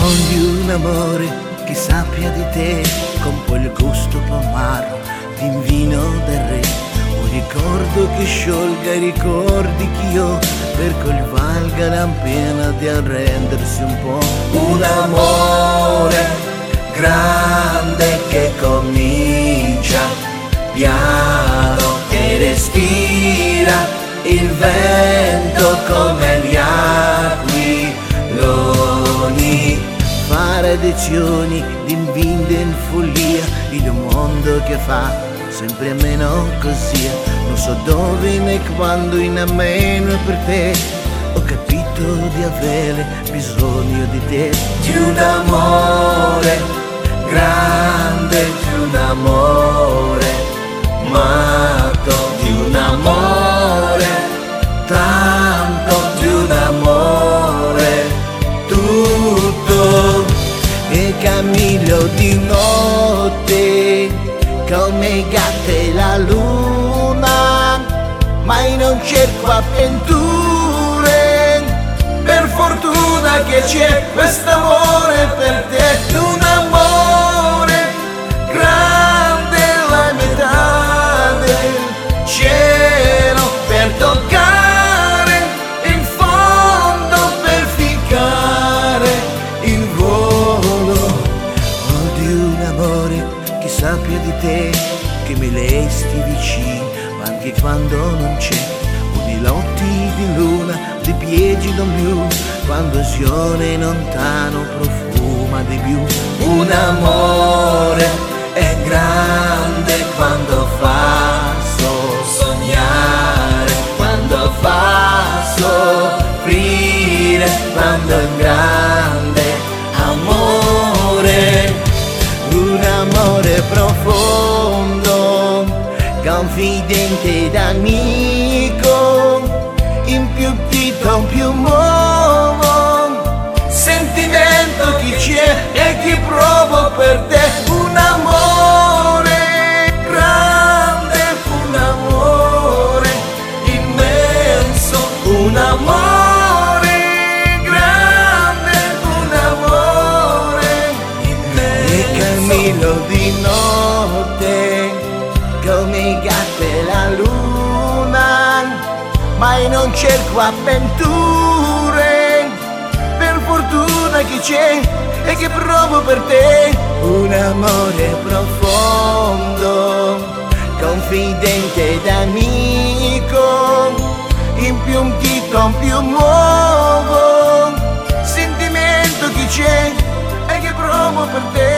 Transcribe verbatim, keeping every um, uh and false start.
Voglio un amore che sappia di te con quel gusto amaro di vino del re. Un ricordo che sciolga i ricordi che io, per cui valga la pena di arrendersi un po'. Un amore grande che comincia piano e respira il vento come gli aquiloni. Fare lezioni di invinde in follia in un mondo che fa sempre a meno così. Non so dove né quando in a meno per te ho capito di avere bisogno di te. Di un amore grande, di un amore matto, di un amore tanto, di un amore tutto. E cammino di notte come i gatti e la luna, mai non cerco avventure, per fortuna che c'è quest'amore per te. Un amore grande, la metà del cielo per toccare il fondo, per ficcare il volo. Ho di un amore che sappia di te, che mi resti vicino anche quando non c'è. O di lotti di luna, di piedi non più, quando sione lontano profuma di più. Un amore è grande quando fa sognare, quando fa soffrire, quando è grande amore. Un amore profondo, confidente ed amico, in più dito, in più modo, sentimento chi c'è e chi provo per te. Un amore grande, un amore immenso, un amore grande, un amore immenso. E cammino di notte come i gatti e la luna, mai non cerco avventure, per fortuna che c'è e che provo per te. Un amore profondo, confidente ed amico, in più un dito, in più nuovo, sentimento che c'è e che provo per te.